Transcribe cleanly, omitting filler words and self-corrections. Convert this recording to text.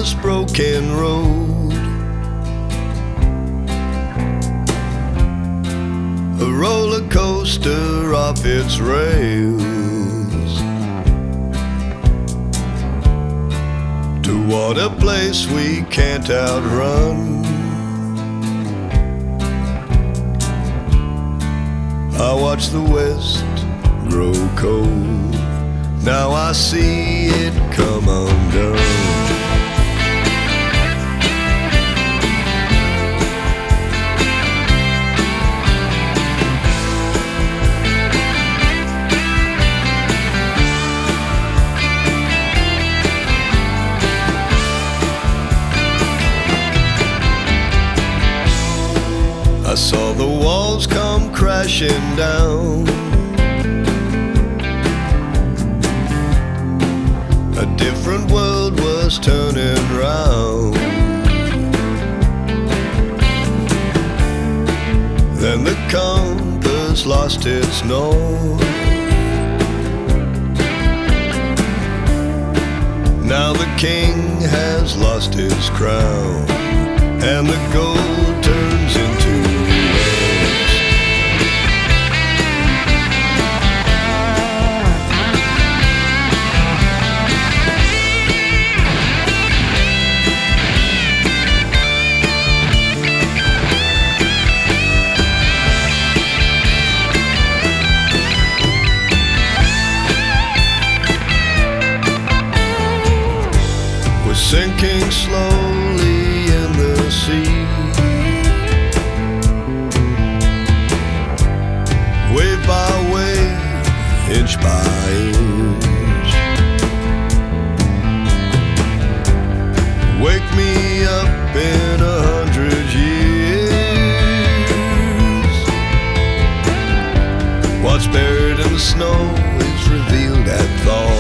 endless broken road, a roller coaster off its rails, toward a place we can't outrun. I watch the west grow cold, now I see it come undone. I saw the walls come crashing down, a different world was turning round. Then the compass lost its north, now the king has lost his crown, and the gold turns into sinking slowly in the sea, wave by wave, inch by inch. Wake me up in 100 years. What's buried in the snow is revealed at thaw.